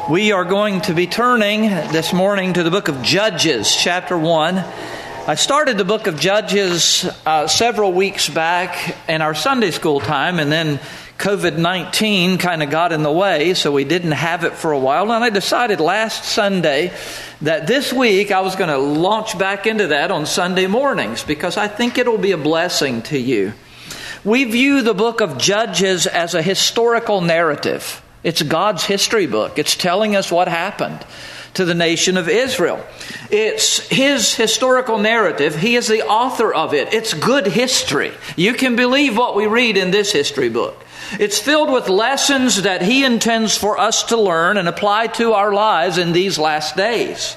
We are going to be turning this morning to the book of Judges, chapter 1. I started the book of Judges several weeks back in our Sunday school time, and then COVID-19 kind of got in the way, so we didn't have it for a while. And I decided last Sunday that this week I was going to launch back into that on Sunday mornings, because I think it'll be a blessing to you. We view the book of Judges as a historical narrative. It's God's history book. It's telling us what happened to the nation of Israel. It's His historical narrative. He is the author of it. It's good history. You can believe what we read in this history book. It's filled with lessons that He intends for us to learn and apply to our lives in these last days.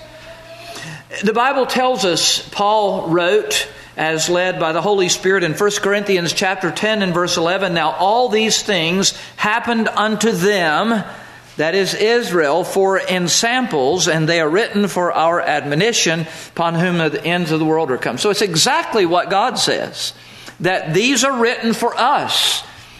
The Bible tells us, Paul wrote, as led by the Holy Spirit in 1 Corinthians chapter 10 and verse 11, "Now all these things happened unto them," that is Israel, "for ensamples, and they are written for our admonition, upon whom the ends of the world are come." So it's exactly what God says, that these are written for us,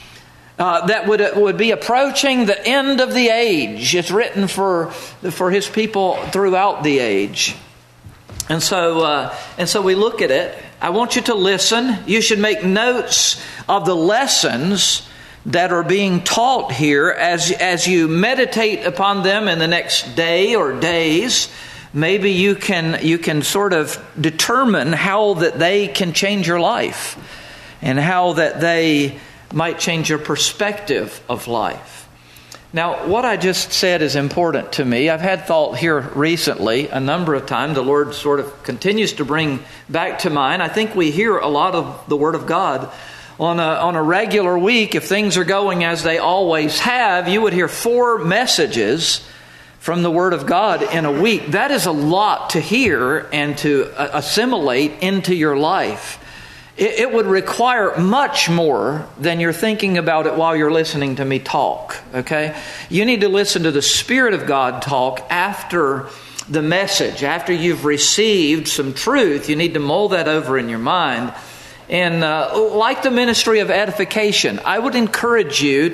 that would be approaching the end of the age. It's written for His people throughout the age. And so we look at it. I want you to listen. You should make notes of the lessons that are being taught here as you meditate upon them in the next day or days. Maybe you can sort of determine how that they can change your life and how that they might change your perspective of life. Now, what I just said is important to me. I've had thought here recently a number of times. The Lord sort of continues to bring back to mind. I think we hear a lot of the Word of God on a regular week. If things are going as they always have, you would hear 4 messages from the Word of God in a week. That is a lot to hear and to assimilate into your life. It would require much more than you're thinking about it while you're listening to me talk, okay? You need to listen to the Spirit of God talk after the message. After you've received some truth, you need to mull that over in your mind. And like the ministry of edification, I would encourage you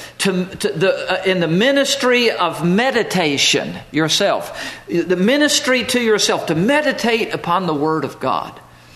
in the ministry of meditation yourself, the ministry to yourself, to meditate upon the Word of God.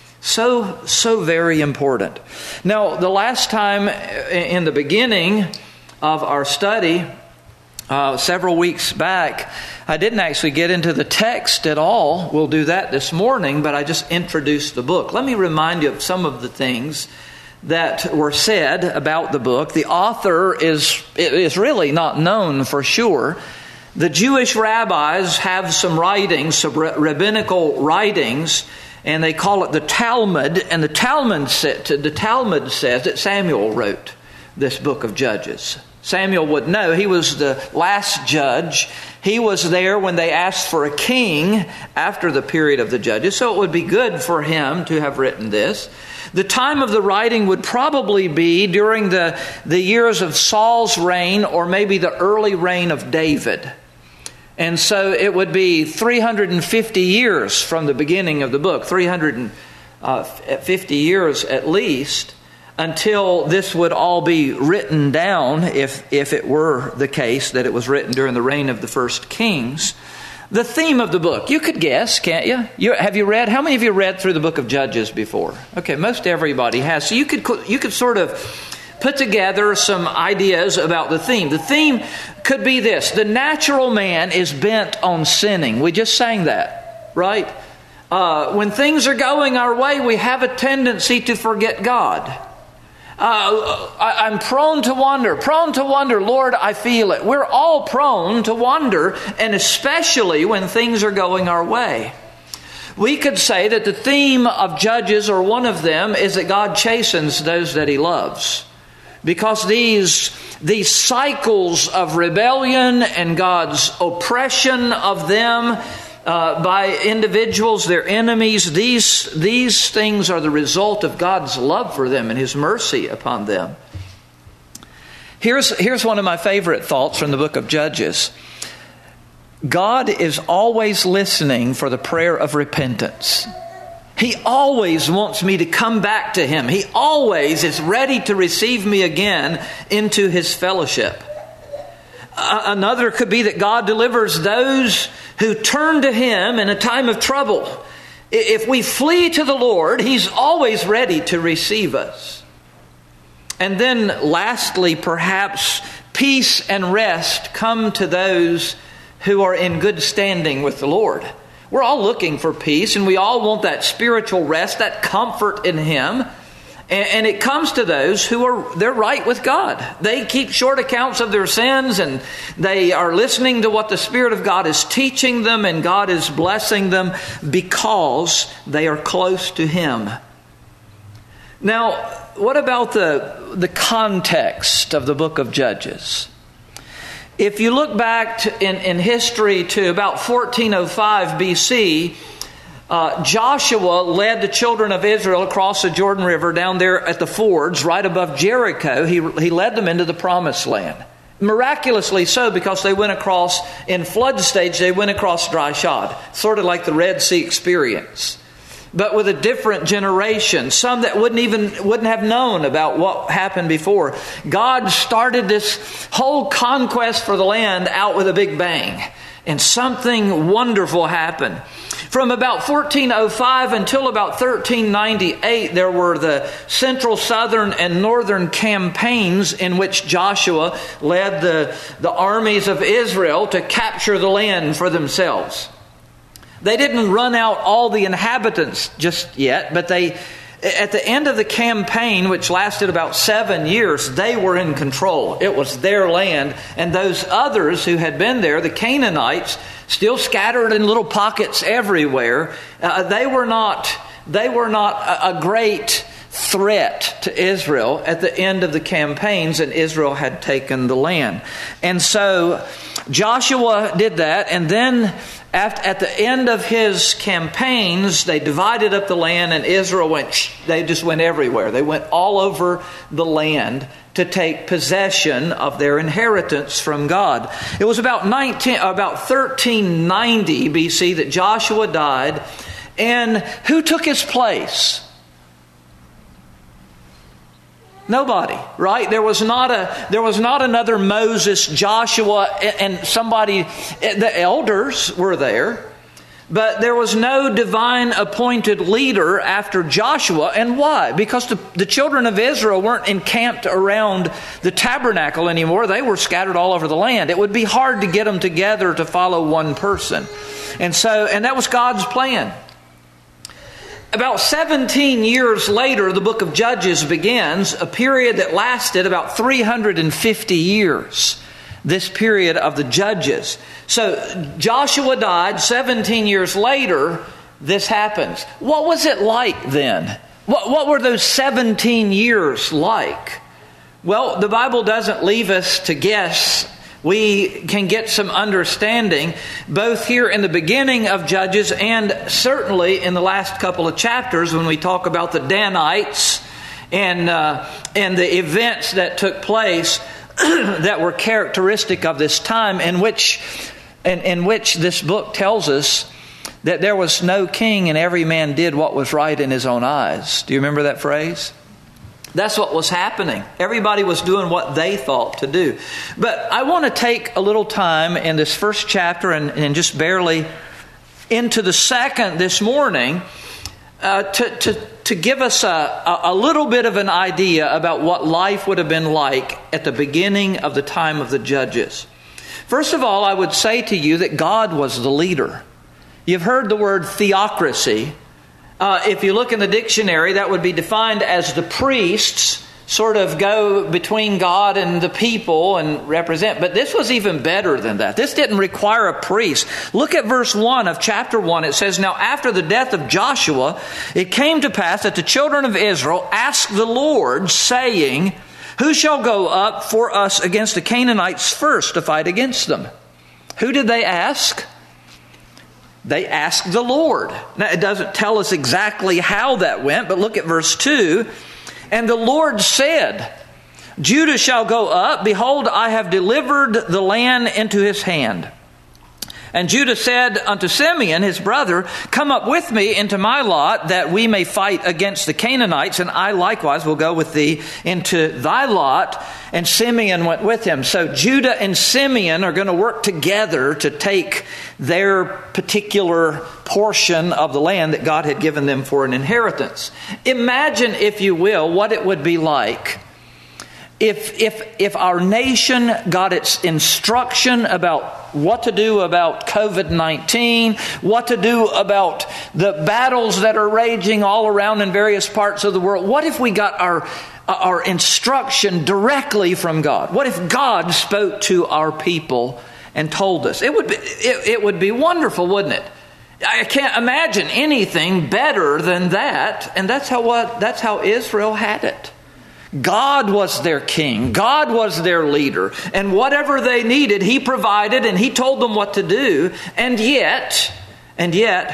So very important. Now, the last time in the beginning of our study, several weeks back, I didn't actually get into the text at all. We'll do that this morning, but I just introduced the book. Let me remind you of some of the things that were said about the book. The author is really not known for sure. The Jewish rabbis have some writings, some rabbinical writings, and they call it the Talmud. And the Talmud says that Samuel wrote this book of Judges. Samuel would know. He was the last judge. He was there when they asked for a king after the period of the judges. So it would be good for him to have written this. The time of the writing would probably be during the years of Saul's reign, or maybe the early reign of David. And so it would be 350 years from the beginning of the book, 350 years at least, until this would all be written down, if it were the case that it was written during the reign of the first kings. The theme of the book, you could guess, can't you? Have you read? How many of you read through the book of Judges before? Okay, most everybody has. So you could sort of put together some ideas about the theme. The theme could be this: the natural man is bent on sinning. We just sang that, right? When things are going our way, we have a tendency to forget God. I'm prone to wander. Lord, I feel it. We're all prone to wander, and especially when things are going our way. We could say that the theme of Judges, or one of them, is that God chastens those that He loves. Because these cycles of rebellion and God's oppression of them by individuals, their enemies, these things are the result of God's love for them and His mercy upon them. Here's one of my favorite thoughts from the book of Judges. God is always listening for the prayer of repentance. He always wants me to come back to Him. He always is ready to receive me again into His fellowship. Another could be that God delivers those who turn to Him in a time of trouble. If we flee to the Lord, He's always ready to receive us. And then lastly, perhaps peace and rest come to those who are in good standing with the Lord. We're all looking for peace, and we all want that spiritual rest, that comfort in Him. And it comes to those who they're right with God. They keep short accounts of their sins, and they are listening to what the Spirit of God is teaching them, and God is blessing them because they are close to Him. Now, what about the context of the book of Judges? If you look back in history to about 1405 BC, Joshua led the children of Israel across the Jordan River down there at the fords right above Jericho. He led them into the promised land. Miraculously so, because they went across, in flood stage, they went across dry shod. Sort of like the Red Sea experience. But with a different generation, some that wouldn't have known about what happened before. God started this whole conquest for the land out with a big bang, and something wonderful happened. From about 1405 until about 1398, there were the central, southern, and northern campaigns in which Joshua led the armies of Israel to capture the land for themselves. They didn't run out all the inhabitants just yet, but at the end of the campaign, which lasted about 7 years, they were in control. It was their land. And those others who had been there, the Canaanites, still scattered in little pockets everywhere, they were not a great threat to Israel at the end of the campaigns, and Israel had taken the land. And so Joshua did that, and then at the end of his campaigns, they divided up the land, and Israel they just went everywhere. They went all over the land to take possession of their inheritance from God. It was about 1390 BC that Joshua died, and who took his place? Nobody, right? There was not another Moses, Joshua, and somebody. The elders were there, but there was no divine appointed leader after Joshua. And why? Because the children of Israel weren't encamped around the tabernacle anymore. They were scattered all over the land. It would be hard to get them together to follow one person. And that was God's plan. About 17 years later, the book of Judges begins, a period that lasted about 350 years. This period of the Judges. So Joshua died. 17 years later, this happens. What was it like then? What were those 17 years like? Well, the Bible doesn't leave us to guess. We can get some understanding both here in the beginning of Judges and certainly in the last couple of chapters when we talk about the Danites and the events that took place that were characteristic of this time in which this book tells us that there was no king and every man did what was right in his own eyes. Do you remember that phrase? That's what was happening. Everybody was doing what they thought to do. But I want to take a little time in this first chapter and just barely into the second this morning to give us a little bit of an idea about what life would have been like at the beginning of the time of the Judges. First of all, I would say to you that God was the leader. You've heard the word theocracy. If you look in the dictionary, that would be defined as the priests sort of go between God and the people and represent. But this was even better than that. This didn't require a priest. Look at verse 1 of chapter 1. It says, "Now after the death of Joshua, it came to pass that the children of Israel asked the Lord, saying, Who shall go up for us against the Canaanites first to fight against them?" Who did they ask? They asked the Lord. Now, it doesn't tell us exactly how that went, but look at verse 2. "And the Lord said, Judah shall go up. Behold, I have delivered the land into his hand. And Judah said unto Simeon, his brother, come up with me into my lot, that we may fight against the Canaanites, and I likewise will go with thee into thy lot. And Simeon went with him. So Judah and Simeon are going to work together to take their particular portion of the land that God had given them for an inheritance. Imagine, if you will, what it would be like if our nation got its instruction about what to do about COVID-19, what to do about the battles that are raging all around in various parts of the world. What if we got our instruction directly from God? What if God spoke to our people and told us? It would be wonderful, wouldn't it? I can't imagine anything better than that. And that's how Israel had it. God was their king. God was their leader. And whatever they needed, He provided, and He told them what to do. And yet, in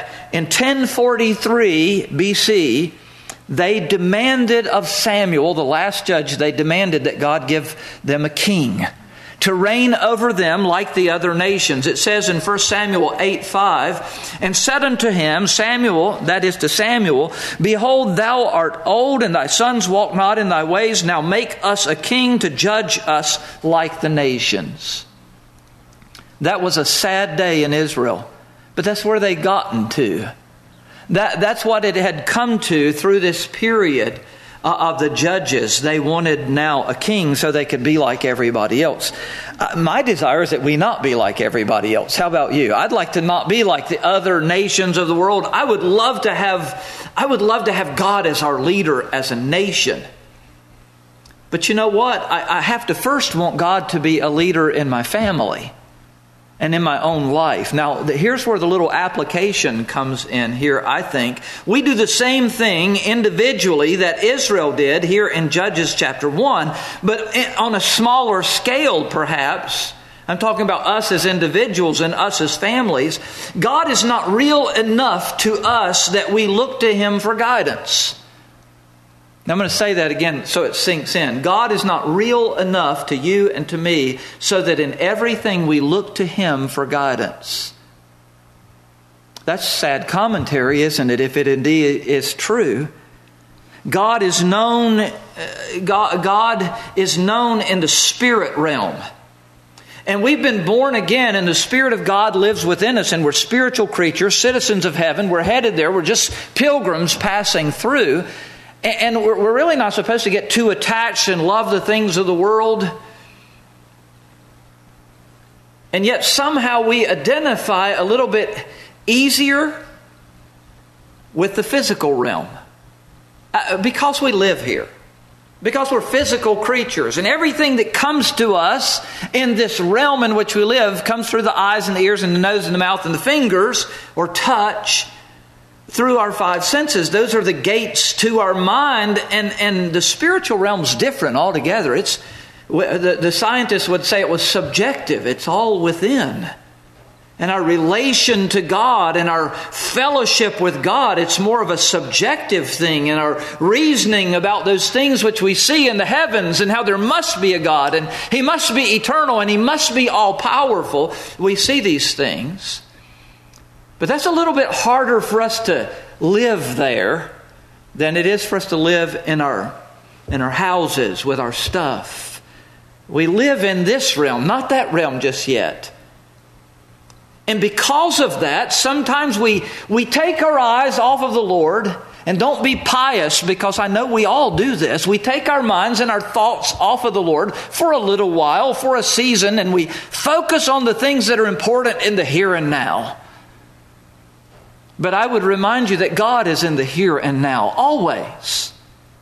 1043 BC, they demanded of Samuel, the last judge, they demanded that God give them a king to reign over them like the other nations. It says in 1 Samuel 8:5, and said unto him, Samuel, that is to Samuel, behold, thou art old, and thy sons walk not in thy ways. Now make us a king to judge us like the nations. That was a sad day in Israel, but that's where they gotten to. That's what it had come to through this period of the judges. They wanted now a king so they could be like everybody else. My desire is that we not be like everybody else. How about you? I'd like to not be like the other nations of the world. I would love to have God as our leader as a nation. But you know what? I have to first want God to be a leader in my family and in my own life. Now, here's where the little application comes in here, I think. We do the same thing individually that Israel did here in Judges chapter 1, but on a smaller scale, perhaps. I'm talking about us as individuals and us as families. God is not real enough to us that we look to Him for guidance. Now I'm going to say that again so it sinks in. God is not real enough to you and to me so that in everything we look to Him for guidance. That's sad commentary, isn't it, if it indeed is true? God is known in the spirit realm. And we've been born again, and the Spirit of God lives within us, and we're spiritual creatures, citizens of heaven. We're headed there. We're just pilgrims passing through. And we're really not supposed to get too attached and love the things of the world. And yet somehow we identify a little bit easier with the physical realm. Because we live here. Because we're physical creatures. And everything that comes to us in this realm in which we live comes through the eyes and the ears and the nose and the mouth and the fingers, or touch, through our five senses. Those are the gates to our mind, and the spiritual realm's different altogether. The scientists would say it was subjective. It's all within. And our relation to God and our fellowship with God, it's more of a subjective thing, and our reasoning about those things which we see in the heavens and how there must be a God and He must be eternal and He must be all-powerful. We see these things. But that's a little bit harder for us to live there than it is for us to live in our houses with our stuff. We live in this realm, not that realm just yet. And because of that, sometimes we take our eyes off of the Lord, and don't be pious, because I know we all do this. We take our minds and our thoughts off of the Lord for a little while, for a season, and we focus on the things that are important in the here and now. But I would remind you that God is in the here and now, always.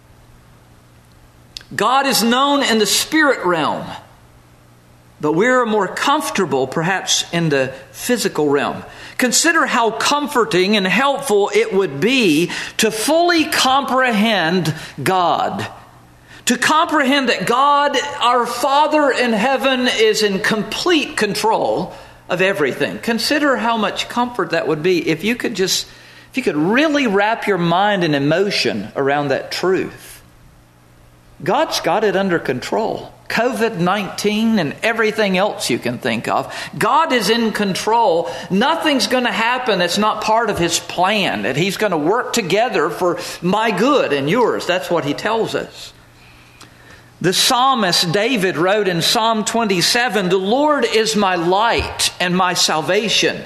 God is known in the spirit realm, but we're more comfortable perhaps in the physical realm. Consider how comforting and helpful it would be to fully comprehend God. To comprehend that God, our Father in heaven, is in complete control of everything. Consider how much comfort that would be if you could really wrap your mind and emotion around that truth. God's got it under control. COVID-19 and everything else you can think of. God is in control. Nothing's going to happen that's not part of His plan, that He's going to work together for my good and yours. That's what He tells us. The psalmist David wrote in Psalm 27, "The Lord is my light and my salvation."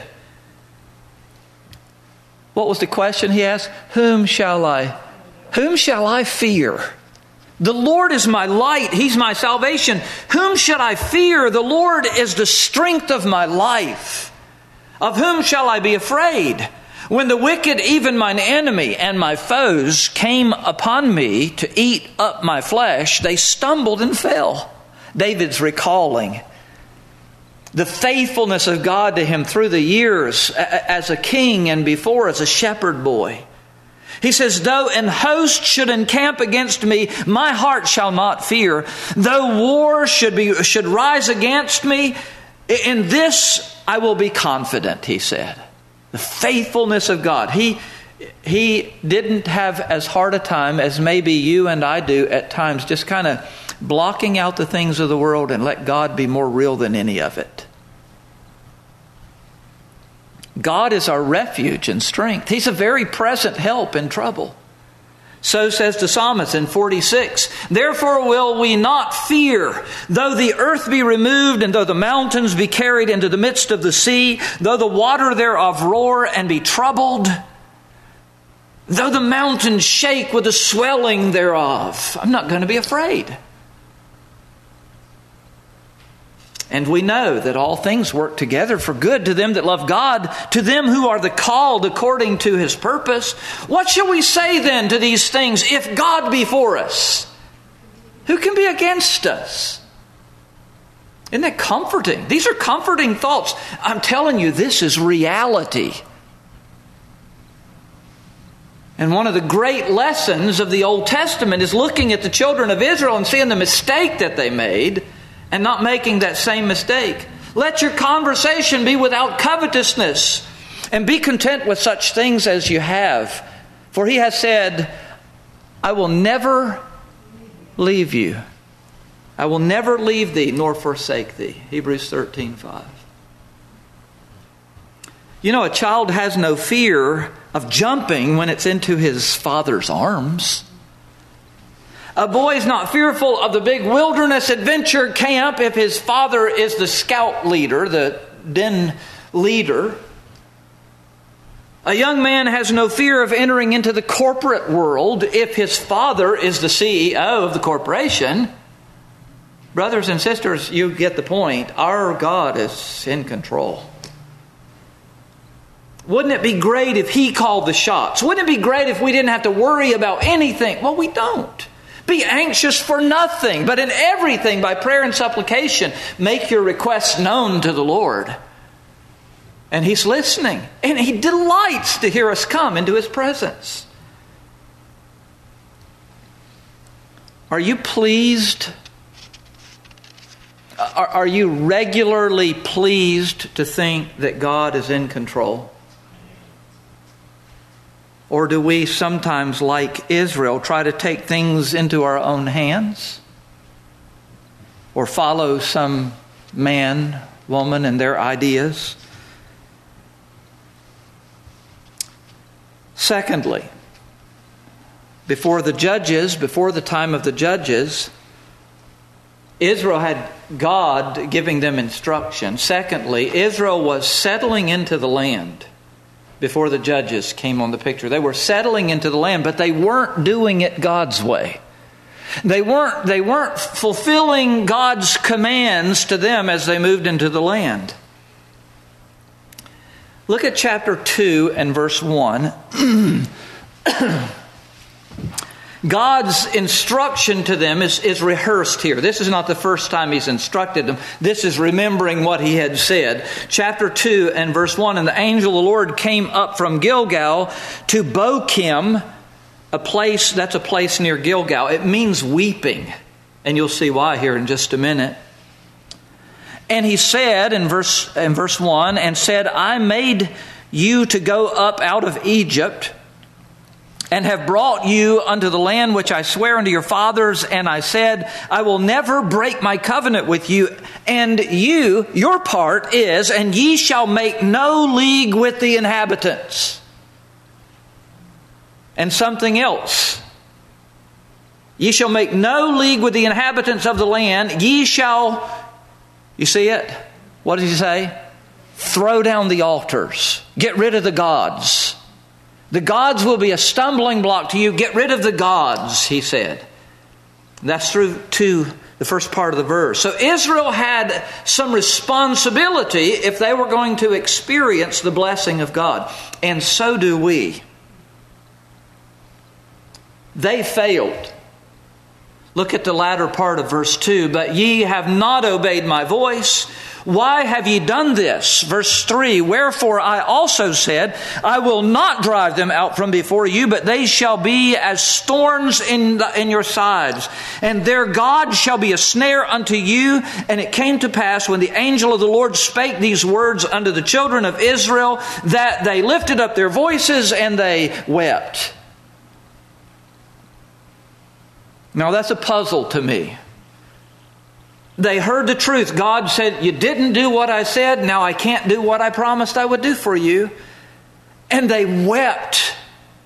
What was the question he asked? Whom shall I fear? The Lord is my light. He's my salvation. Whom should I fear? The Lord is the strength of my life. Of whom shall I be afraid? When the wicked, even mine enemy and my foes, came upon me to eat up my flesh, they stumbled and fell. David's recalling the faithfulness of God to him through the years as a king and before as a shepherd boy. He says, though an host should encamp against me, my heart shall not fear. Though war should rise against me, in this I will be confident, he said. The faithfulness of God. He didn't have as hard a time as maybe you and I do at times, just kind of blocking out the things of the world and let God be more real than any of it. God is our refuge and strength. He's a very present help in trouble. So says the psalmist in 46, "Therefore will we not fear, though the earth be removed, and though the mountains be carried into the midst of the sea, though the water thereof roar and be troubled, though the mountains shake with the swelling thereof." I'm not going to be afraid. And we know that all things work together for good to them that love God, to them who are the called according to His purpose. What shall we say then to these things? If God be for us, who can be against us? Isn't that comforting? These are comforting thoughts. I'm telling you, this is reality. And one of the great lessons of the Old Testament is looking at the children of Israel and seeing the mistake that they made and not making that same mistake. Let your conversation be without covetousness, and be content with such things as you have. For He has said, I will never leave you. I will never leave thee nor forsake thee. Hebrews 13:5. You know, a child has no fear of jumping when it's into his father's arms. A boy is not fearful of the big wilderness adventure camp if his father is the scout leader, the den leader. A young man has no fear of entering into the corporate world if his father is the CEO of the corporation. Brothers and sisters, you get the point. Our God is in control. Wouldn't it be great if He called the shots? Wouldn't it be great if we didn't have to worry about anything? Well, we don't. Be anxious for nothing, but in everything by prayer and supplication, make your requests known to the Lord. And He's listening. And He delights to hear us come into His presence. Are you pleased? Are you regularly pleased to think that God is in control? Or do we sometimes, like Israel, try to take things into our own hands? Or follow some man, woman, and their ideas? Secondly, before the time of the judges, Israel had God giving them instruction. Secondly, Israel was settling into the land before the judges came on the picture. They were settling into the land, but they weren't doing it God's way. They weren't fulfilling God's commands to them as they moved into the land. Look at chapter 2 and verse 1. God's instruction to them is rehearsed here. This is not the first time He's instructed them. This is remembering what He had said. Chapter 2 and verse 1, and the angel of the Lord came up from Gilgal to Bochim, a place near Gilgal. It means weeping. And you'll see why here in just a minute. And He said in verse 1, and said, I made you to go up out of Egypt, and have brought you unto the land which I swear unto your fathers. And I said, I will never break my covenant with you. And you, your part is, and ye shall make no league with the inhabitants. And something else. Ye shall make no league with the inhabitants of the land. Ye shall, you see it? What does he say? Throw down the altars. Get rid of the gods. The gods will be a stumbling block to you. Get rid of the gods, he said. That's through to the first part of the verse. So Israel had some responsibility if they were going to experience the blessing of God. And so do we. They failed. Look at the latter part of verse 2. But ye have not obeyed my voice. Why have ye done this? Verse 3, wherefore I also said, I will not drive them out from before you, but they shall be as thorns in your sides. And their God shall be a snare unto you. And it came to pass when the angel of the Lord spake these words unto the children of Israel, that they lifted up their voices and they wept. Now that's a puzzle to me. They heard the truth. God said, you didn't do what I said. Now I can't do what I promised I would do for you. And they wept.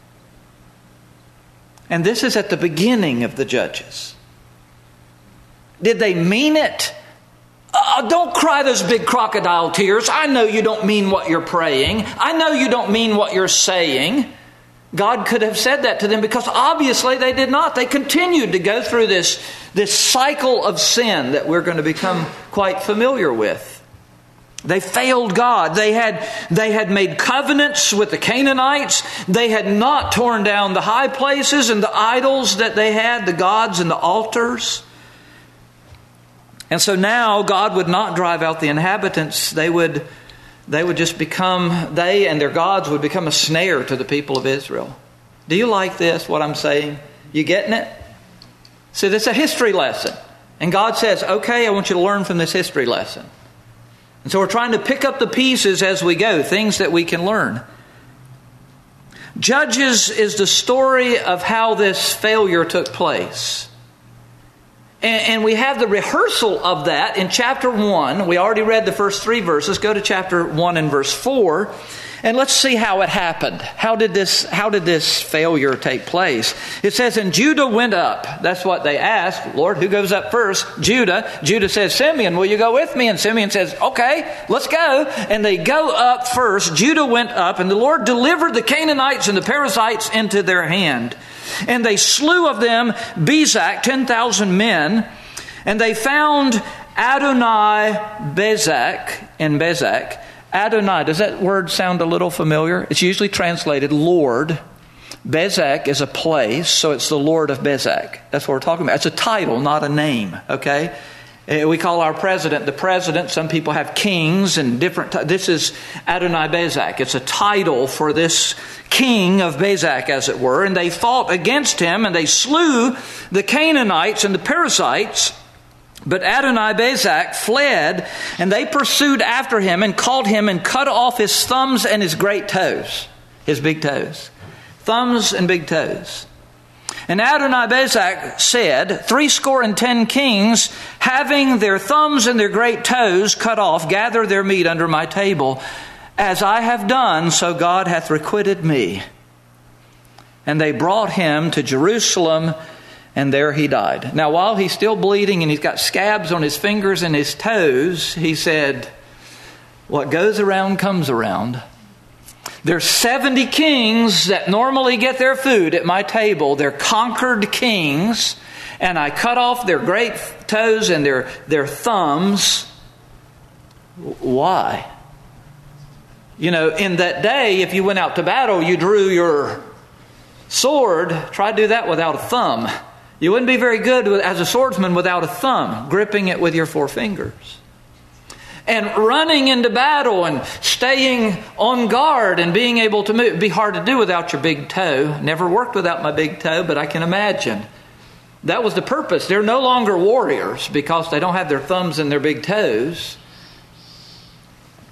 And this is at the beginning of the Judges. Did they mean it? Don't cry those big crocodile tears. I know you don't mean what you're praying. I know you don't mean what you're saying. God could have said that to them because obviously they did not. They continued to go through this cycle of sin that we're going to become quite familiar with. They failed God. They had made covenants with the Canaanites. They had not torn down the high places and the idols that they had, the gods and the altars. And so now God would not drive out the inhabitants. They would just become, they and their gods would become a snare to the people of Israel. Do you like this, what I'm saying? You getting it? See, this is a history lesson. And God says, okay, I want you to learn from this history lesson. And so we're trying to pick up the pieces as we go, things that we can learn. Judges is the story of how this failure took place. And we have the rehearsal of that in chapter 1. We already read the first 3 verses. Go to chapter 1 and verse 4. And let's see how it happened. How did this failure take place? It says, and Judah went up. That's what they asked. Lord, who goes up first? Judah. Judah says, Simeon, will you go with me? And Simeon says, okay, let's go. And they go up first. Judah went up, and the Lord delivered the Canaanites and the Perizzites into their hand. And they slew of them Bezek, 10,000 men. And they found Adonai-Bezek in Bezek. Adonai, does that word sound a little familiar? It's usually translated Lord. Bezek is a place, so it's the Lord of Bezek. That's what we're talking about. It's a title, not a name, okay? We call our president the president. Some people have kings and different. This is Adonai-Bezek. It's a title for this king of Bezek, as it were. And they fought against him, and they slew the Canaanites and the Perizzites. But Adonai-Bezek fled, and they pursued after him and caught him and cut off his thumbs and his great toes, his big toes. Thumbs and big toes. And Adonai-Bezek said, 70 kings, having their thumbs and their great toes cut off, gather their meat under my table. As I have done, so God hath requited me. And they brought him to Jerusalem, and there he died. Now, while he's still bleeding and he's got scabs on his fingers and his toes, he said, what goes around comes around. There's 70 kings that normally get their food at my table. They're conquered kings. And I cut off their great toes and their thumbs. Why? You know, in that day, if you went out to battle, you drew your sword. Try to do that without a thumb. You wouldn't be very good as a swordsman without a thumb, gripping it with your 4 fingers. And running into battle and staying on guard and being able to move. It'd be hard to do without your big toe. Never worked without my big toe, but I can imagine. That was the purpose. They're no longer warriors because they don't have their thumbs and their big toes.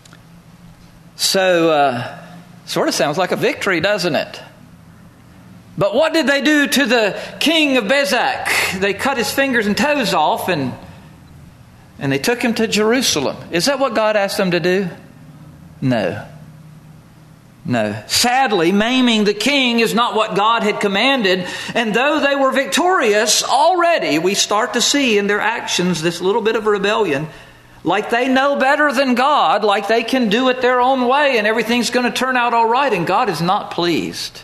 So, sort of sounds like a victory, doesn't it? But what did they do to the king of Bezek? They cut his fingers and toes off and they took him to Jerusalem. Is that what God asked them to do? No. No. Sadly, maiming the king is not what God had commanded. And though they were victorious, already we start to see in their actions this little bit of rebellion. Like they know better than God, like they can do it their own way and everything's going to turn out all right, and God is not pleased.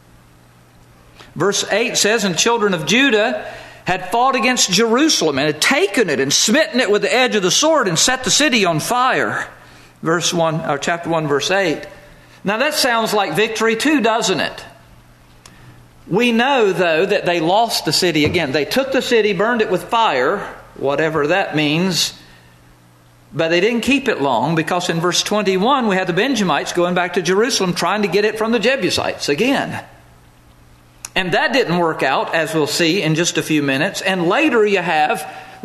Verse 8 says, and children of Judah had fought against Jerusalem and had taken it and smitten it with the edge of the sword and set the city on fire. Chapter 1, verse 8. Now that sounds like victory too, doesn't it? We know, though, that they lost the city again. They took the city, burned it with fire, whatever that means. But they didn't keep it long, because in verse 21 we had the Benjamites going back to Jerusalem trying to get it from the Jebusites again. And that didn't work out, as we'll see in just a few minutes. And later you have,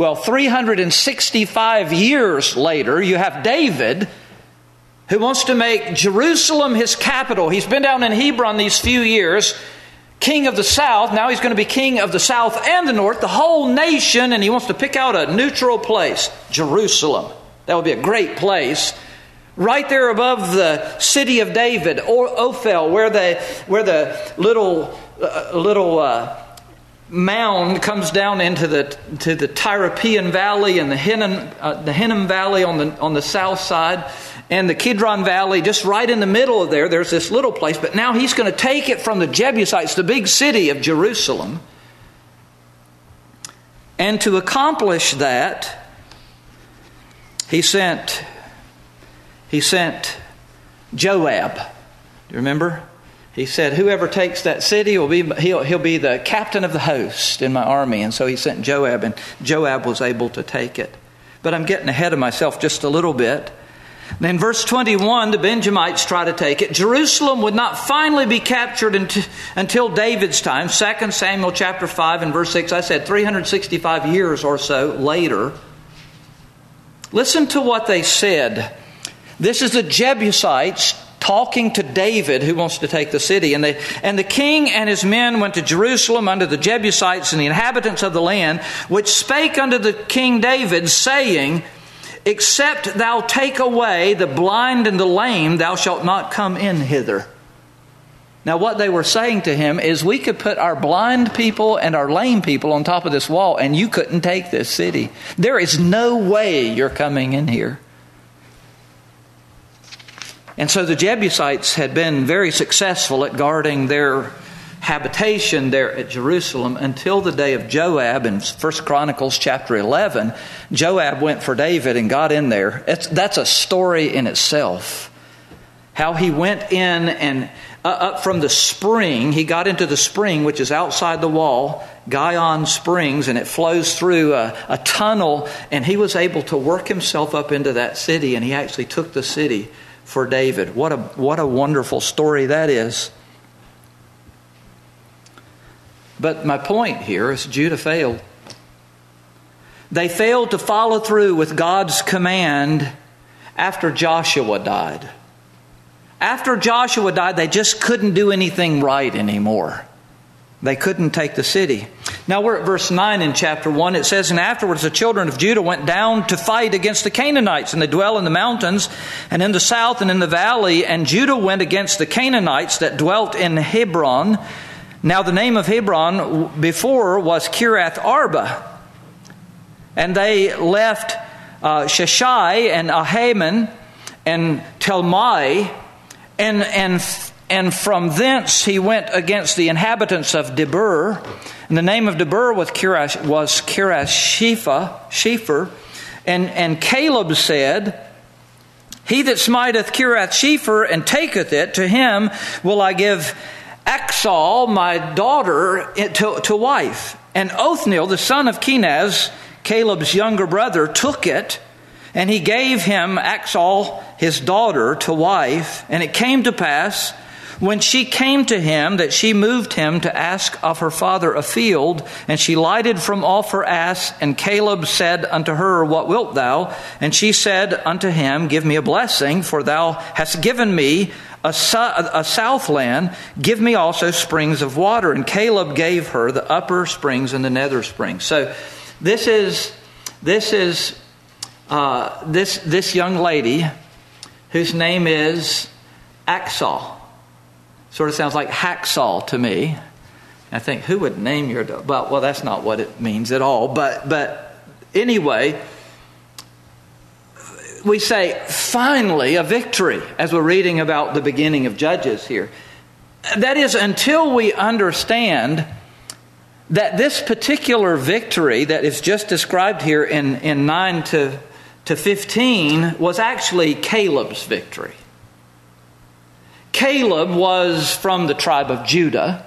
365 years later, you have David, who wants to make Jerusalem his capital. He's been down in Hebron these few years, king of the south. Now he's going to be king of the south and the north, the whole nation, and he wants to pick out a neutral place, Jerusalem. That would be a great place. Right there above the city of David, or Ophel, where the little mound comes down into the Tyropean Valley and the Hinnom Valley on the south side, and the Kidron Valley just right in the middle of there. There's this little place, but now he's going to take it from the Jebusites, the big city of Jerusalem. And to accomplish that, he sent Joab. Do you remember? He said, whoever takes that city he'll be the captain of the host in my army. And so he sent Joab, and Joab was able to take it. But I'm getting ahead of myself just a little bit. Then verse 21, the Benjamites try to take it. Jerusalem would not finally be captured until David's time. 2 Samuel chapter 5 and verse 6, I said 365 years or so later. Listen to what they said. This is the Jebusites talking to David, who wants to take the city. And the king and his men went to Jerusalem unto the Jebusites and the inhabitants of the land, which spake unto the king David, saying, except thou take away the blind and the lame, thou shalt not come in hither. Now what they were saying to him is, we could put our blind people and our lame people on top of this wall and you couldn't take this city. There is no way you're coming in here. And so the Jebusites had been very successful at guarding their habitation there at Jerusalem until the day of Joab. In 1 Chronicles chapter 11, Joab went for David and got in there. That's a story in itself. How he went in and up from the spring, he got into the spring, which is outside the wall, Gihon Springs, and it flows through a tunnel, and he was able to work himself up into that city, and he actually took the city for David. What a wonderful story that is. But my point here is Judah failed. They failed to follow through with God's command after Joshua died. After Joshua died, they just couldn't do anything right anymore. They couldn't take the city. Now we're at verse 9 in chapter 1. It says, and afterwards the children of Judah went down to fight against the Canaanites, and they dwell in the mountains and in the south and in the valley. And Judah went against the Canaanites that dwelt in Hebron. Now the name of Hebron before was Kiriath Arba. And they left Sheshai and Ahiman and Telmai, and from thence he went against the inhabitants of Debir. And the name of Debir was Kiriath-Shepher. And Caleb said, he that smiteth Kiriath-Shepher and taketh it, to him will I give Achsal, my daughter, to wife. And Othniel, the son of Kenaz, Caleb's younger brother, took it, and he gave him Achsal, his daughter, to wife. And it came to pass, When she came to him, that she moved him to ask of her father a field, and she lighted from off her ass, and Caleb said unto her, What wilt thou? And she said unto him, Give me a blessing, for thou hast given me a south land, give me also springs of water. And Caleb gave her the upper springs and the nether springs. So this young lady whose name is Achsah. Sort of sounds like hacksaw to me. I think, who would name your dog? Well, that's not what it means at all. But anyway, we say, finally, a victory, as we're reading about the beginning of Judges here. That is, until we understand that this particular victory that is just described here in 9 to 15 was actually Caleb's victory. Caleb was from the tribe of Judah,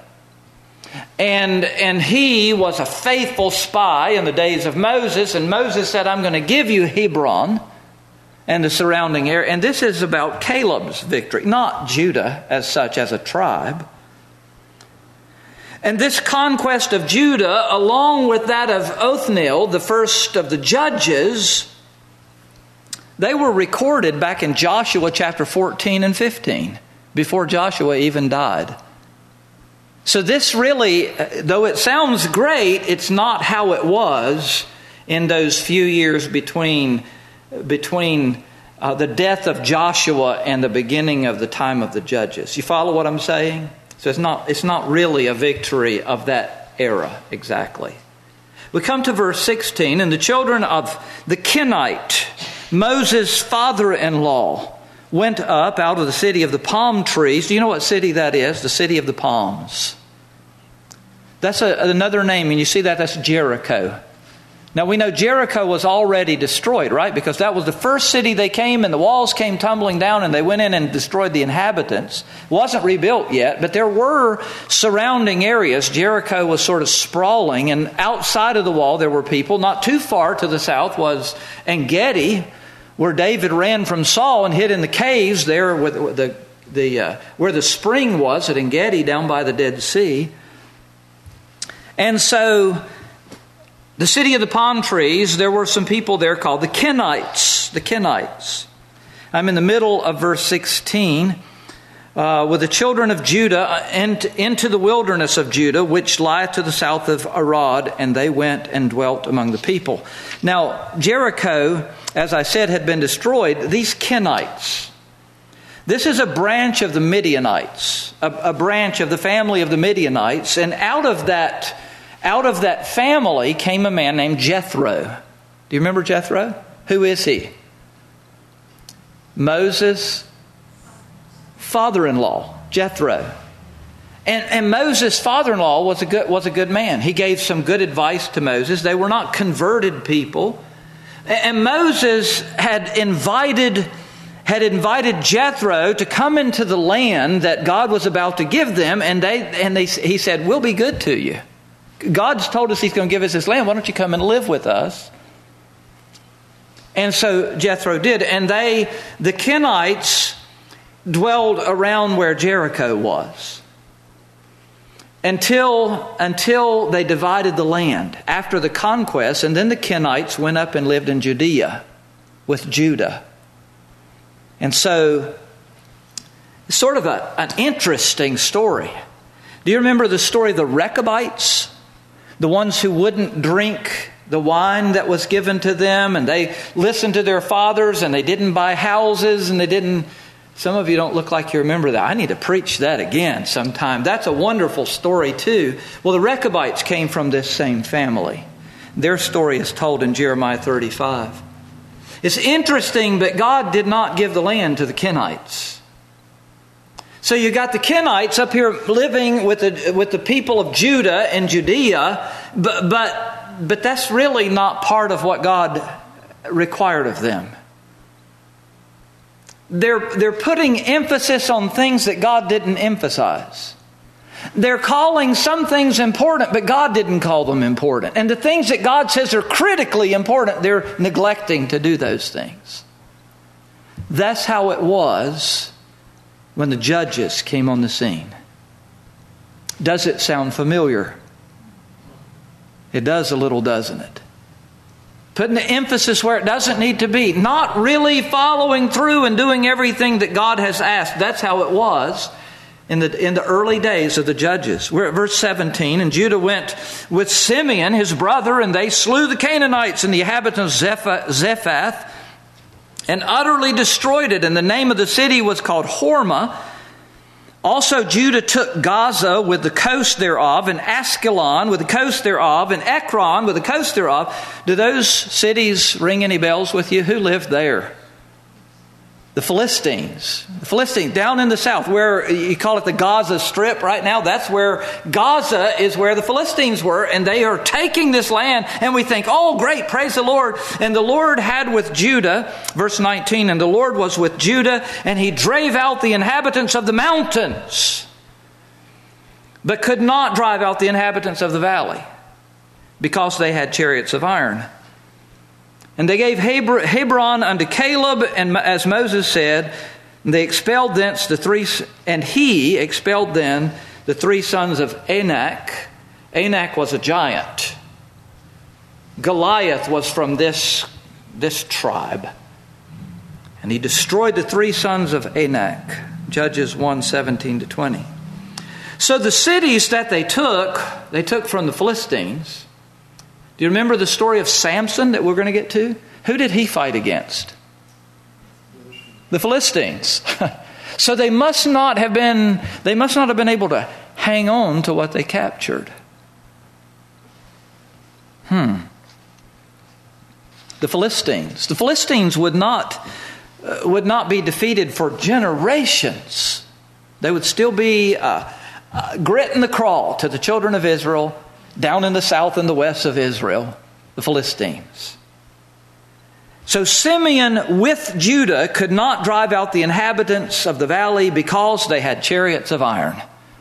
and he was a faithful spy in the days of Moses, and Moses said, I'm going to give you Hebron and the surrounding area. And this is about Caleb's victory, not Judah as such as a tribe. And this conquest of Judah, along with that of Othniel, the first of the judges, they were recorded back in Joshua chapter 14 and 15, before Joshua even died. So this really, though it sounds great, it's not how it was in those few years between the death of Joshua and the beginning of the time of the judges. You follow what I'm saying? So it's not really a victory of that era exactly. We come to verse 16, and the children of the Kenite, Moses' father-in-law, went up out of the city of the palm trees. Do you know what city that is? The city of the palms. That's another name, and you see that's Jericho. Now we know Jericho was already destroyed, right? Because that was the first city they came, and the walls came tumbling down, and they went in and destroyed the inhabitants. It wasn't rebuilt yet, but there were surrounding areas. Jericho was sort of sprawling, and outside of the wall there were people. Not too far to the south was En-Gedi, where David ran from Saul and hid in the caves there where the spring was at En-Gedi down by the Dead Sea. And so the city of the palm trees, there were some people there called the Kenites. The Kenites. I'm in the middle of verse 16. With the children of Judah into the wilderness of Judah, which lieth to the south of Arad, and they went and dwelt among the people. Now, Jericho, as I said, had been destroyed. These Kenites, this is a branch of the Midianites, a branch of the family of the Midianites, and out of that family came a man named Jethro. Do you remember Jethro? Who is he? Moses' father-in-law, Jethro. And Moses' father-in-law was a good man. He gave some good advice to Moses. They were not converted people. And Moses had invited Jethro to come into the land that God was about to give them, and he said, "We'll be good to you. God's told us He's going to give us this land. Why don't you come and live with us?" And so Jethro did. And the Kenites, dwelled around where Jericho was until they divided the land after the conquest. And then the Kenites went up and lived in Judea with Judah. And so it's sort of an interesting story. Do you remember the story of the Rechabites? The ones who wouldn't drink the wine that was given to them, and they listened to their fathers, and they didn't buy houses, and they didn't. Some of you don't look like you remember that. I need to preach that again sometime. That's a wonderful story too. Well, the Rechabites came from this same family. Their story is told in Jeremiah 35. It's interesting, but God did not give the land to the Kenites. So you got the Kenites up here living with the people of Judah and Judea, but that's really not part of what God required of them. They're putting emphasis on things that God didn't emphasize. They're calling some things important, but God didn't call them important. And the things that God says are critically important, they're neglecting to do those things. That's how it was when the judges came on the scene. Does it sound familiar? It does a little, doesn't it? Putting the emphasis where it doesn't need to be. Not really following through and doing everything that God has asked. That's how it was in the early days of the judges. We're at verse 17. And Judah went with Simeon, his brother, and they slew the Canaanites and the inhabitants of Zephath, and utterly destroyed it. And the name of the city was called Hormah. Also Judah took Gaza with the coast thereof, and Askelon with the coast thereof, and Ekron with the coast thereof. Do those cities ring any bells with you? Who lived there? The Philistines. The Philistines down in the south, where you call it the Gaza Strip right now. That's where Gaza is, where the Philistines were, and they are taking this land. And we think, oh great, praise the Lord. And the Lord had with Judah, verse 19, and the Lord was with Judah, and he drave out the inhabitants of the mountains, but could not drive out the inhabitants of the valley, because they had chariots of iron. And they gave Hebron unto Caleb, and as Moses said, they expelled thence he expelled then the three sons of Anak. Anak was a giant. Goliath was from this tribe. And he destroyed the three sons of Anak. Judges 1:17-20. So the cities that they took from the Philistines. Do you remember the story of Samson that we're going to get to? Who did he fight against? The Philistines. So they must not have been able to hang on to what they captured. The Philistines. The Philistines would not be defeated for generations. They would still be grit in the crawl to the children of Israel down in the south and the west of Israel, the Philistines. So Simeon with Judah could not drive out the inhabitants of the valley because they had chariots of iron.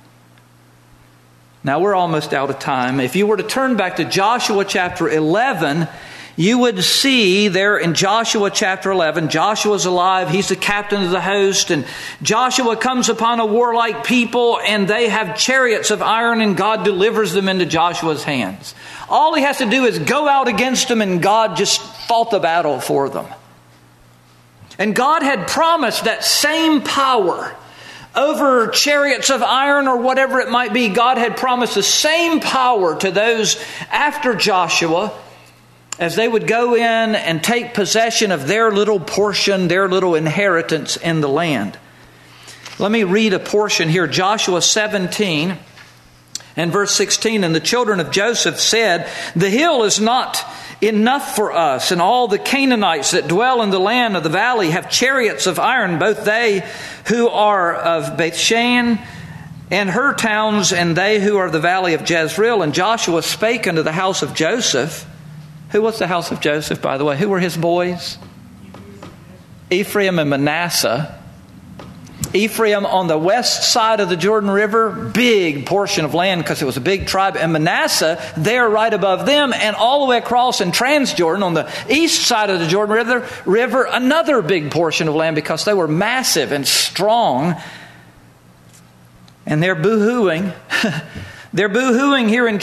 Now we're almost out of time. If you were to turn back to Joshua chapter 11, you would see there in Joshua chapter 11, Joshua's alive, he's the captain of the host, and Joshua comes upon a warlike people, and they have chariots of iron, and God delivers them into Joshua's hands. All he has to do is go out against them, and God just fought the battle for them. And God had promised that same power over chariots of iron or whatever it might be. God had promised the same power to those after Joshua, as they would go in and take possession of their little portion, their little inheritance in the land. Let me read a portion here. Joshua 17 and verse 16. And the children of Joseph said, the hill is not enough for us, and all the Canaanites that dwell in the land of the valley have chariots of iron, both they who are of Bethshan and her towns, and they who are of the valley of Jezreel. And Joshua spake unto the house of Joseph. Who was the house of Joseph, by the way? Who were his boys? Ephraim and Manasseh. Ephraim on the west side of the Jordan River, big portion of land because it was a big tribe. And Manasseh there right above them, and all the way across in Transjordan on the east side of the Jordan River, another big portion of land because they were massive and strong. And they're boo-hooing. They're boo-hooing here in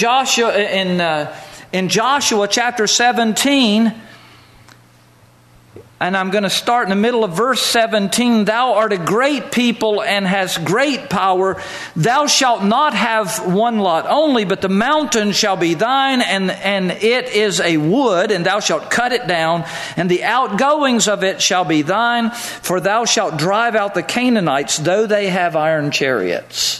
Joshua chapter 17, and I'm going to start in the middle of verse 17. Thou art a great people and hast great power. Thou shalt not have one lot only, but the mountain shall be thine, and it is a wood, and thou shalt cut it down, and the outgoings of it shall be thine, for thou shalt drive out the Canaanites, though they have iron chariots.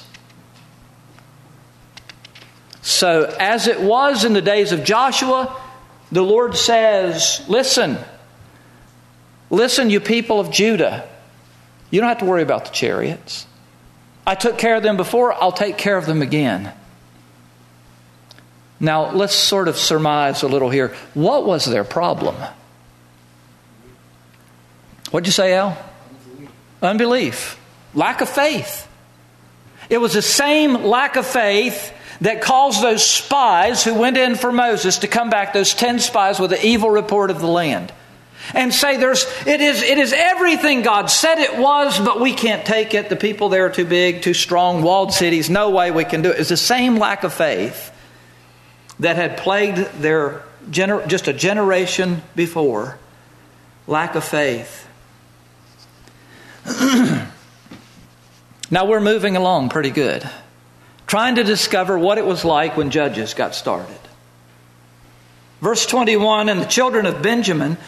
So, as it was in the days of Joshua, the Lord says, listen, you people of Judah. You don't have to worry about the chariots. I took care of them before, I'll take care of them again. Now, let's sort of surmise a little here. What was their problem? What'd you say, Al? Unbelief. Lack of faith. It was the same lack of faith that caused those spies who went in for Moses to come back, those 10 spies with the evil report of the land. and say it is everything God said it was, but we can't take it. The people there are too big, too strong, walled cities, no way we can do it. It's the same lack of faith that had plagued their just a generation before. Lack of faith. Now we're moving along pretty good, trying to discover what it was like when Judges got started. Verse 21, and the children of Benjamin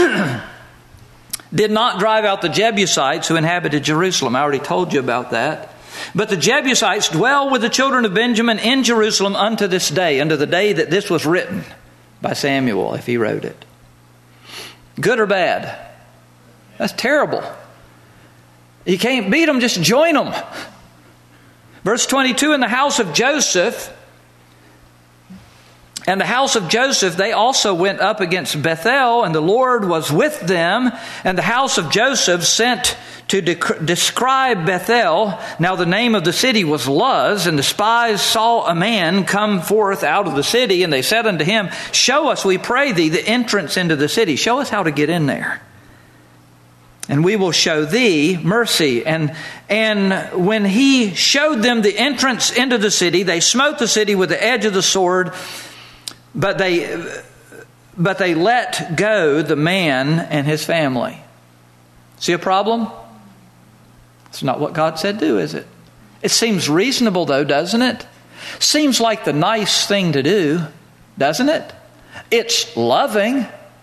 did not drive out the Jebusites who inhabited Jerusalem. I already told you about that. But the Jebusites dwell with the children of Benjamin in Jerusalem unto this day, unto the day that this was written by Samuel, if he wrote it. Good or bad? That's terrible. You can't beat them, just join them. Verse 22, in the house of Joseph, and the house of Joseph, they also went up against Bethel, and the Lord was with them. And the house of Joseph sent to describe Bethel. Now the name of the city was Luz, and the spies saw a man come forth out of the city, and they said unto him, show us, we pray thee, the entrance into the city. Show us how to get in there, and we will show thee mercy. And when he showed them the entrance into the city, they smote the city with the edge of the sword, but they let go the man and his family. See a problem? It's not what God said do, is it? It seems reasonable though, doesn't it? Seems like the nice thing to do, doesn't it? It's loving.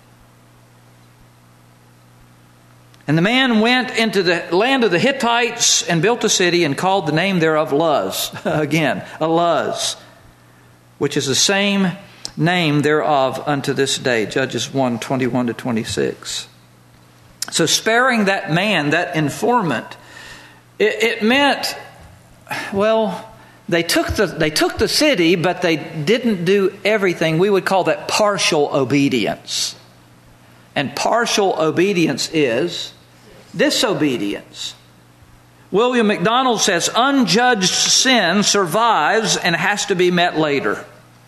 And the man went into the land of the Hittites and built a city and called the name thereof Luz. Again, a Luz, which is the same name thereof unto this day. Judges 1, 21 to 26. So sparing that man, that informant, it meant, well, they took the city, but they didn't do everything. We would call that partial obedience. And partial obedience is disobedience. William MacDonald says unjudged sin survives and has to be met later.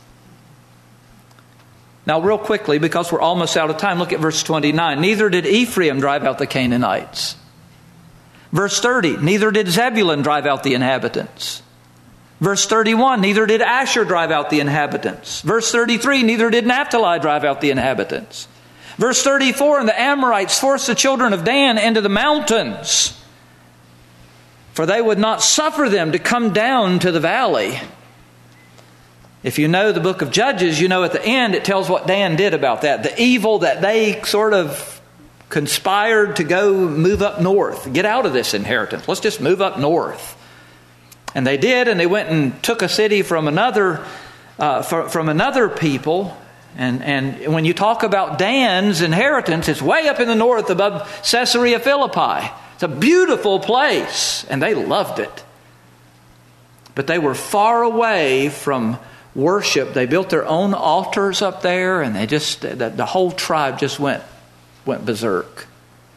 Now, real quickly, because we're almost out of time, look at verse 29. Neither did Ephraim drive out the Canaanites. Verse 30, neither did Zebulun drive out the inhabitants. Verse 31, neither did Asher drive out the inhabitants. Verse 33, neither did Naphtali drive out the inhabitants. Verse 34, and the Amorites forced the children of Dan into the mountains, for they would not suffer them to come down to the valley. If you know the book of Judges, you know at the end it tells what Dan did about that. The evil that they sort of conspired to go move up north. Get out of this inheritance. Let's just move up north. And they did, and they went and took a city from another people. And when you talk about Dan's inheritance, it's way up in the north above Caesarea Philippi. It's a beautiful place, and they loved it. But they were far away from worship. They built their own altars up there, and the whole tribe just went berserk.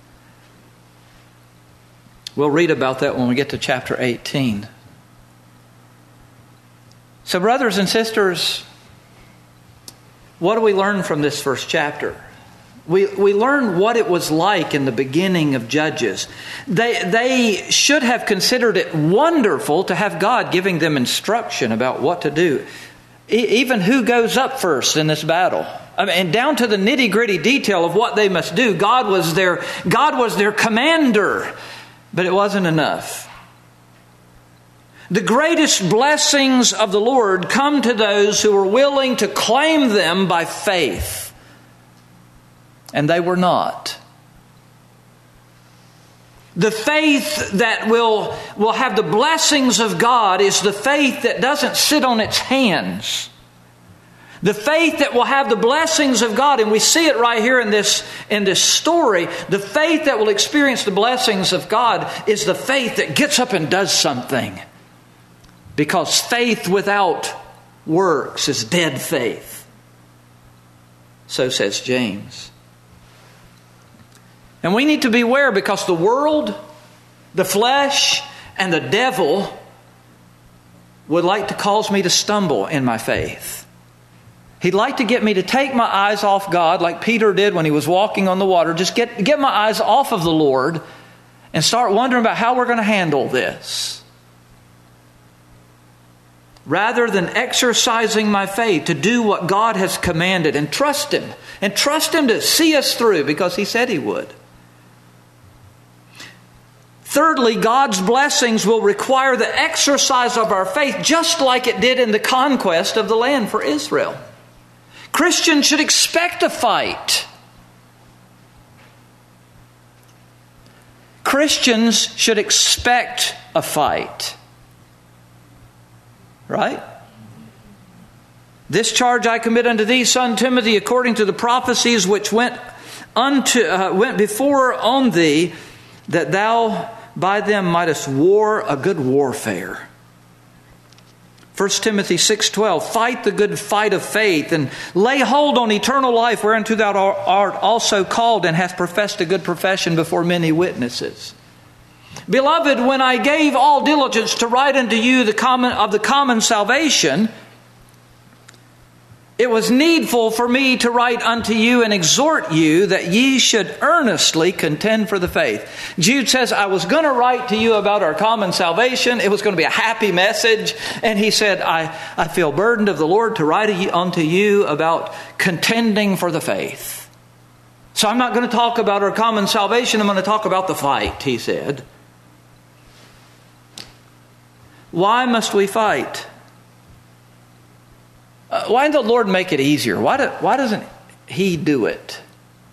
We'll read about that when we get to chapter 18. So, brothers and sisters, what do we learn from this first chapter? We learn what it was like in the beginning of Judges. They should have considered it wonderful to have God giving them instruction about what to do. Even who goes up first in this battle. I mean, and down to the nitty-gritty detail of what they must do. God was their commander, but it wasn't enough. The greatest blessings of the Lord come to those who are willing to claim them by faith. And they were not. The faith that will have the blessings of God is the faith that doesn't sit on its hands. The faith that will have the blessings of God, and we see it right here in this story, the faith that will experience the blessings of God is the faith that gets up and does something. Because faith without works is dead faith. So says James. And we need to beware, because the world, the flesh, and the devil would like to cause me to stumble in my faith. He'd like to get me to take my eyes off God like Peter did when he was walking on the water. Just get my eyes off of the Lord and start wondering about how we're going to handle this. Rather than exercising my faith to do what God has commanded and trust Him. And trust Him to see us through because He said He would. Thirdly, God's blessings will require the exercise of our faith just like it did in the conquest of the land for Israel. Christians should expect a fight. Christians should expect a fight. Right? This charge I commit unto thee, son Timothy, according to the prophecies which went before on thee, that thou by them mightest war a good warfare. 1 Timothy 6:12, fight the good fight of faith, and lay hold on eternal life, whereunto thou art also called, and hast professed a good profession before many witnesses. Beloved, when I gave all diligence to write unto you the common salvation, it was needful for me to write unto you and exhort you that ye should earnestly contend for the faith. Jude says, I was going to write to you about our common salvation. It was going to be a happy message. And he said, I feel burdened of the Lord to write unto you about contending for the faith. So I'm not going to talk about our common salvation. I'm going to talk about the fight, he said. Why must we fight? Why did the Lord make it easier? Why doesn't He do it?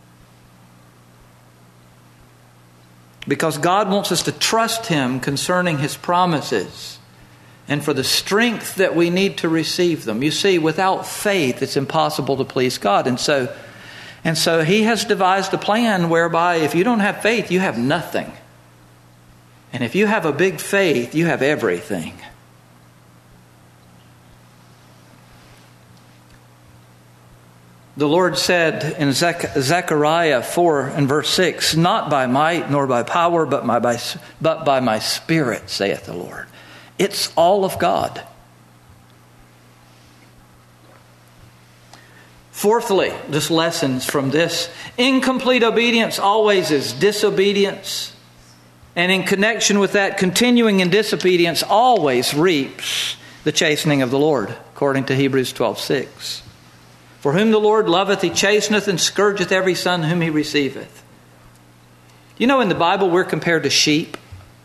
Because God wants us to trust Him concerning His promises and for the strength that we need to receive them. You see, without faith, it's impossible to please God. And so He has devised a plan whereby if you don't have faith, you have nothing. And if you have a big faith, you have everything. The Lord said in Zechariah 4 and verse 6, not by might nor by power, but by my Spirit, saith the Lord. It's all of God. Fourthly, just lessons from this. Incomplete obedience always is disobedience. And in connection with that, continuing in disobedience always reaps the chastening of the Lord, according to Hebrews 12:6. For whom the Lord loveth, He chasteneth and scourgeth every son whom He receiveth. You know, in the Bible, we're compared to sheep.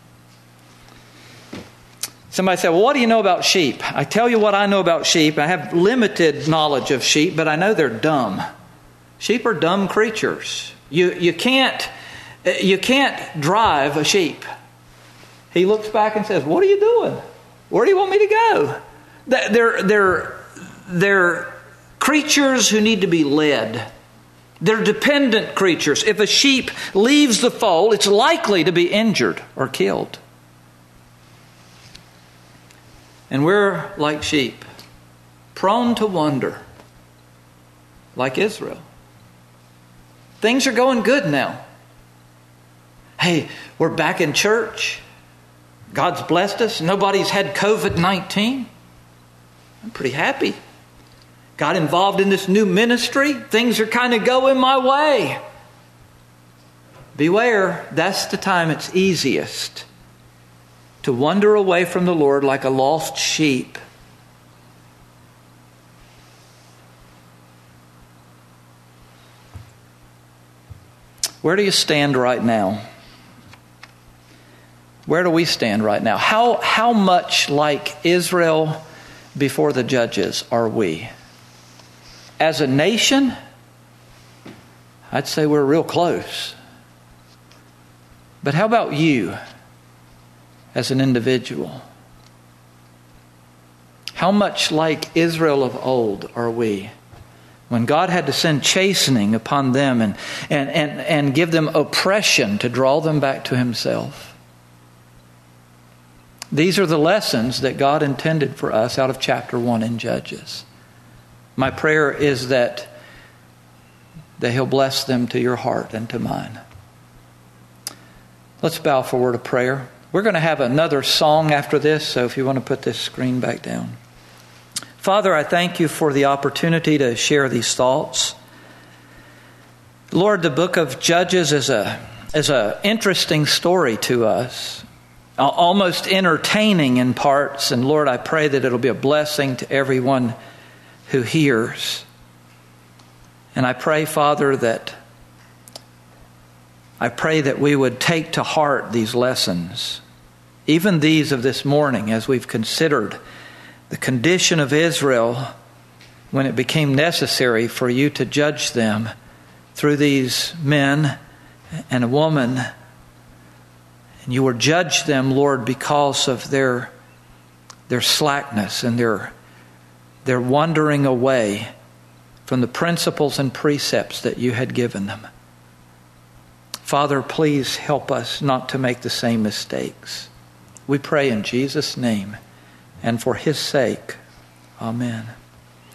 Somebody said, well, what do you know about sheep? I tell you what I know about sheep. I have limited knowledge of sheep, but I know they're dumb. Sheep are dumb creatures. You can't drive a sheep. He looks back and says, what are you doing? Where do you want me to go? They're creatures who need to be led. They're dependent creatures. If a sheep leaves the fold, it's likely to be injured or killed. And we're like sheep, prone to wander, like Israel. Things are going good now. Hey, we're back in church. God's blessed us. Nobody's had COVID-19. I'm pretty happy. Got involved in this new ministry. Things are kind of going my way. Beware, that's the time it's easiest to wander away from the Lord like a lost sheep. Where do you stand right now? Where do we stand right now? How much like Israel before the judges are we? As a nation, I'd say we're real close. But how about you as an individual? How much like Israel of old are we? When God had to send chastening upon them and give them oppression to draw them back to Himself. These are the lessons that God intended for us out of chapter 1 in Judges. My prayer is that He'll bless them to your heart and to mine. Let's bow for a word of prayer. We're going to have another song after this, so if you want to put this screen back down. Father, I thank you for the opportunity to share these thoughts. Lord, the book of Judges is a interesting story to us, almost entertaining in parts. And Lord, I pray that it'll be a blessing to everyone who hears. And I pray, Father, that we would take to heart these lessons, even these of this morning, as we've considered the condition of Israel when it became necessary for you to judge them through these men and a woman. And you will judge them, Lord, because of their slackness and their wandering away from the principles and precepts that you had given them. Father, please help us not to make the same mistakes. We pray in Jesus' name and for His sake. Amen.